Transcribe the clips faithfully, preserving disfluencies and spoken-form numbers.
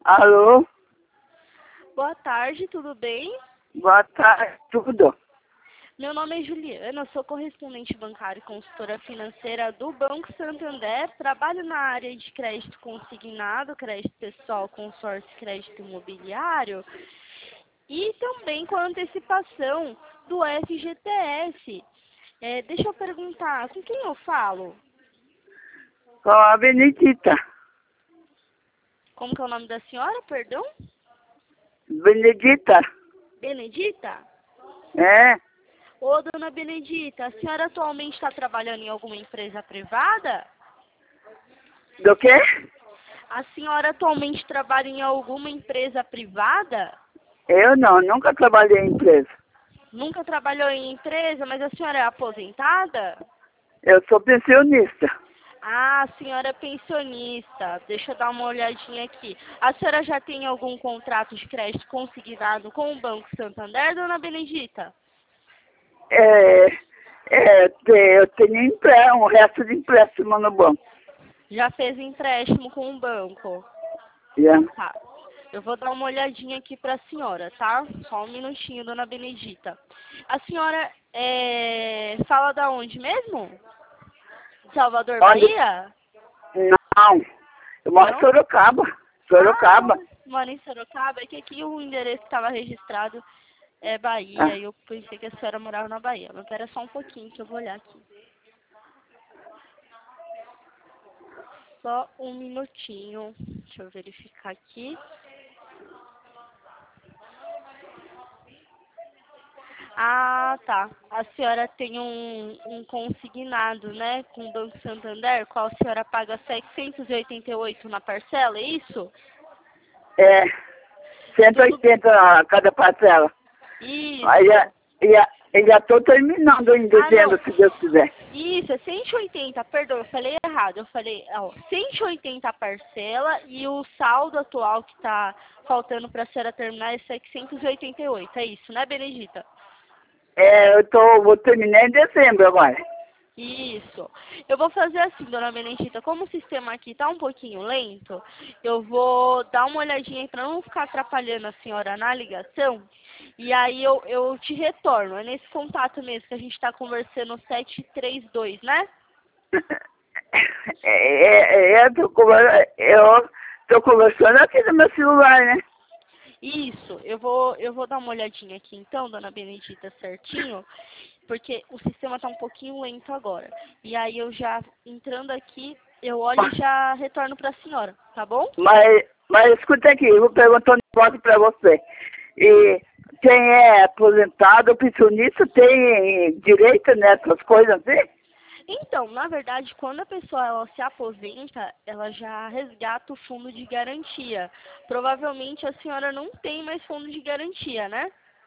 Alô? Boa tarde, tudo bem? Boa tarde, tudo. Meu nome é Juliana, sou correspondente bancária e consultora financeira do Banco Santander. Trabalho na área de crédito consignado, crédito pessoal, consórcio e crédito imobiliário. E também com a antecipação do F G T S. É, deixa eu perguntar, com quem eu falo? Com a Benedita. Como que é o nome da senhora, perdão? Benedita? Benedita? É? Ô, dona Benedita, a senhora atualmente está trabalhando em alguma empresa privada? Do quê? A senhora atualmente trabalha em alguma empresa privada? Eu não, nunca trabalhei em empresa. Nunca trabalhou em empresa, mas a senhora é aposentada? Eu sou pensionista. Ah, a senhora é pensionista. Deixa eu dar uma olhadinha aqui. A senhora já tem algum contrato de crédito consignado com o Banco Santander, dona Benedita? É, é, te- eu tenho empre- um resto de empréstimo no banco. Já fez empréstimo com o banco? Yeah. Tá. Eu vou dar uma olhadinha aqui para a senhora, tá? Só um minutinho, dona Benedita. A senhora é... fala da onde mesmo? Salvador, Onde? Bahia? Não, eu moro em Não? Sorocaba. Ah, Sorocaba. mora em Sorocaba. É que aqui o endereço que estava registrado é Bahia. Ah, E eu pensei que a senhora morava na Bahia. Mas espera só um pouquinho que eu vou olhar aqui. Só um minutinho. Deixa eu verificar aqui. Ah, tá. A senhora tem um, um consignado, né, com o Banco Santander, qual a senhora paga setecentos e oitenta e oito na parcela, é isso? é, cento e Tudo oitenta a cada parcela. Aí já, isso. já, eu já estou terminando em Ah, dezembro, não. se Deus quiser. Isso, é cento e oitenta, perdão, eu falei errado. Eu falei, ó, cento e oitenta a parcela e o saldo atual que tá faltando para a senhora terminar é setecentos e oitenta e oito, é isso, né, Benedita? É, eu tô, vou terminar em dezembro agora. Isso. Eu vou fazer assim, dona Benedita, como o sistema aqui tá um pouquinho lento, eu vou dar uma olhadinha para não ficar atrapalhando a senhora na ligação, e aí eu, eu te retorno. É nesse contato mesmo que a gente está conversando, sete três dois, né? É, é, é, eu, tô conver- eu tô conversando aqui no meu celular, né? Isso, eu vou, eu vou dar uma olhadinha aqui então, dona Benedita, certinho, porque o sistema tá um pouquinho lento agora. E aí eu já, entrando aqui, eu olho e já retorno para a senhora, tá bom? Mas, mas escuta aqui, eu vou perguntar um negócio pra você. E quem é aposentado, pensionista, tem direito nessas coisas assim? Então, na verdade, quando a pessoa ela se aposenta, ela já resgata o fundo de garantia. Provavelmente a senhora não tem mais fundo de garantia, né?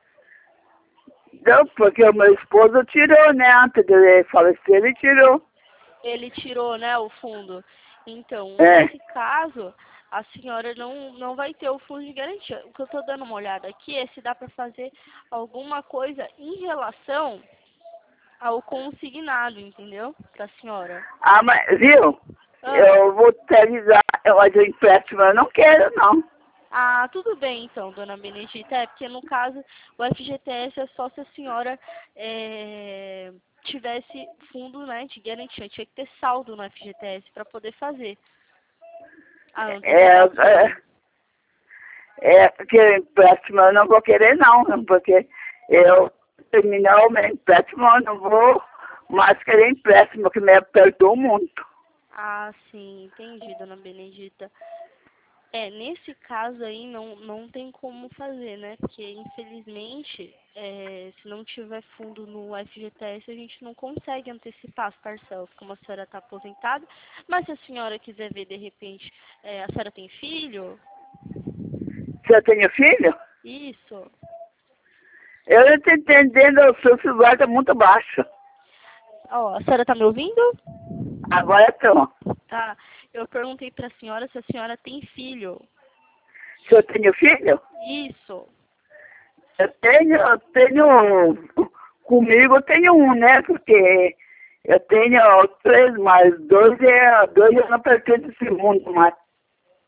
Não, porque o meu esposo tirou, né? Antes de ele falecer, ele tirou. Ele tirou, né, o fundo. Então, É. nesse caso, a senhora não, não vai ter o fundo de garantia. O que eu estou dando uma olhada aqui é se dá para fazer alguma coisa em relação ao consignado, entendeu? Para a senhora. Ah, mas, viu? Ah. Eu vou te avisar, eu vou de empréstimo, eu não quero, não. Ah, tudo bem então, dona Benedita. É porque no caso o F G T S é só se a senhora é, tivesse fundo, né, de garantia. Tinha que ter saldo no F G T S para poder fazer a É, antecipação. é, é porque empréstimo eu não vou querer, não, né? Porque eu terminar o meu empréstimo, eu não vou mais querer empréstimo, que me apertou muito. Ah, sim, entendi, dona Benedita. É, nesse caso aí não, não tem como fazer, né? Porque, infelizmente, é, se não tiver fundo no F G T S, a gente não consegue antecipar as parcelas, como a senhora está aposentada. Mas se a senhora quiser ver, de repente, é, a senhora tem filho? Se eu tenho filho, Isso. eu não estou entendendo, o seu celular está muito baixo. Ó, a senhora está me ouvindo? Agora estou. Tá. Eu perguntei para a senhora se a senhora tem filho. Se eu tenho filho, Isso. eu tenho, eu tenho, comigo eu tenho um, né? Porque eu tenho três, mas dois é, dois eu não pertence a esse mundo mais.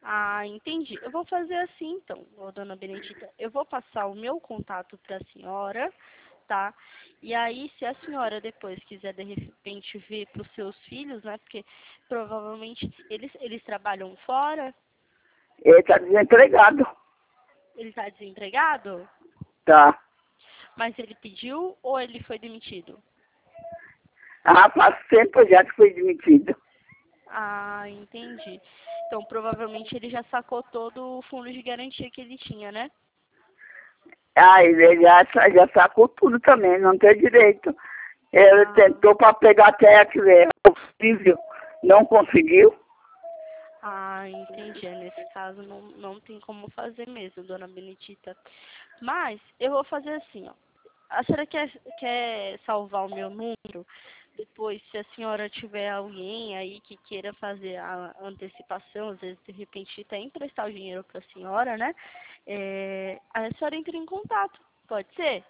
Ah, entendi. Eu vou fazer assim, então, ô, dona Benedita. Eu vou passar o meu contato para a senhora, tá? E aí, se a senhora depois quiser, de repente, ver para os seus filhos, né? Porque provavelmente eles, eles trabalham fora. Ele está desempregado. Ele está desempregado? Tá. Mas ele pediu ou ele foi demitido? Ah, faz tempo já que fui demitido. Ah, entendi. Então, provavelmente ele já sacou todo o fundo de garantia que ele tinha, né? Ah, ele já, já sacou tudo também, não tem direito. Ele Ah. tentou para pegar até aquele possível, não conseguiu. Ah, entendi. Nesse caso não, não tem como fazer mesmo, dona Benedita. Mas eu vou fazer assim, ó. A senhora quer, quer salvar o meu número? Depois, se a senhora tiver alguém aí que queira fazer a antecipação, às vezes, de repente, até emprestar o dinheiro para a senhora, né? É, a senhora entra em contato. Pode ser?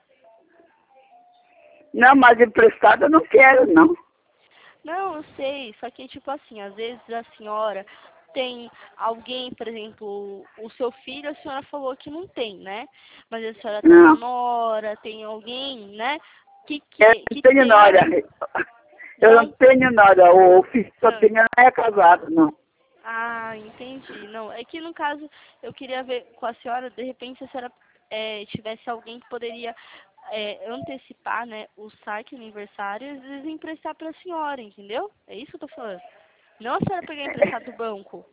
Não, mas emprestado eu não quero, não. Não, eu sei. Só que, tipo assim, às vezes a senhora tem alguém, por exemplo, o seu filho, a senhora falou que não tem, né? Mas a senhora tem uma Não. nora, tem alguém, né? Que, Eu que, não que tenho tenha... nora. Eu não Não. tenho nora. O filho que eu Ah, tenho não é casado, não. ah, entendi. Não, é que no caso eu queria ver com a senhora, de repente, se a senhora é, tivesse alguém que poderia é, antecipar, né, o saque aniversário e às vezes emprestar para a senhora, entendeu? É isso que eu tô falando. Não a senhora pegar emprestado do banco.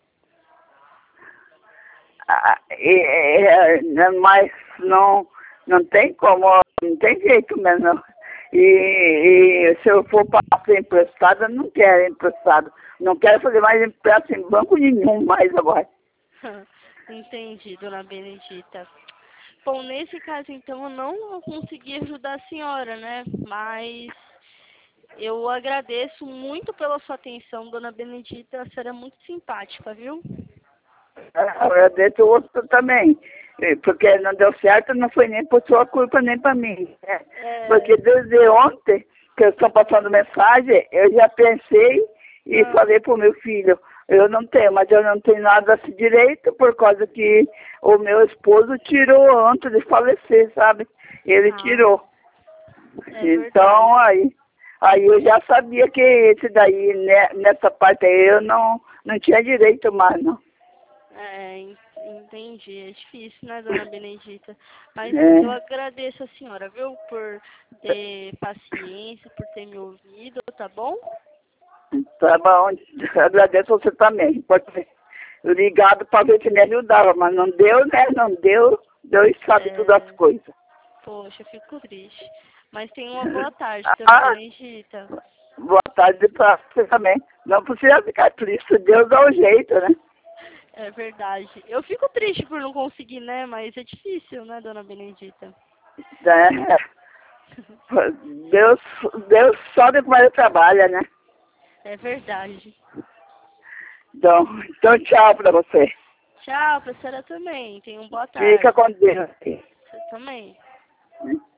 Ah, e- e- é, mas não, não tem como, não tem jeito mesmo. E, e se eu for para ser emprestado, eu não quero emprestado. Não quero fazer mais empréstimo em banco nenhum mais agora. Entendi, dona Benedita. Bom, nesse caso, então, eu não vou conseguir ajudar a senhora, né? Mas eu agradeço muito pela sua atenção, dona Benedita. A senhora é muito simpática, viu? Eu deixo o outro também. Eh, Porque não deu certo, não foi nem por sua culpa, nem para mim. Né? Porque É... desde ontem, que eu estou passando mensagem, eu já pensei e Ah, falei para o meu filho, eu não tenho, mas eu não tenho nada desse direito, por causa que o meu esposo tirou antes de falecer, sabe? Ele ah, tirou. é Então, verdade. aí, aí eu já sabia que esse daí, né, nessa parte aí, eu não, não tinha direito mais, não. É, en- entendi. É difícil, né, dona Benedita? Mas eu É. agradeço a senhora, viu, por ter paciência, por ter me ouvido, tá bom? Tá bom, agradeço você também. Pode ser ligado para ver se me ajudava, mas não deu, né? Não deu. Deus sabe todas as É, coisas. poxa, eu fico triste. Mas tenha uma boa tarde, dona Ah, Benedita. boa tarde para você também. Não precisa ficar triste, Deus dá um jeito, né? É verdade. Eu fico triste por não conseguir, né? Mas é difícil, né, dona Benedita? É. Deus, Deus sabe como ele trabalha, né? É verdade. Então, então tchau para você. Tchau, pra senhora também. Tenha uma boa Fica tarde. com Deus. Você também.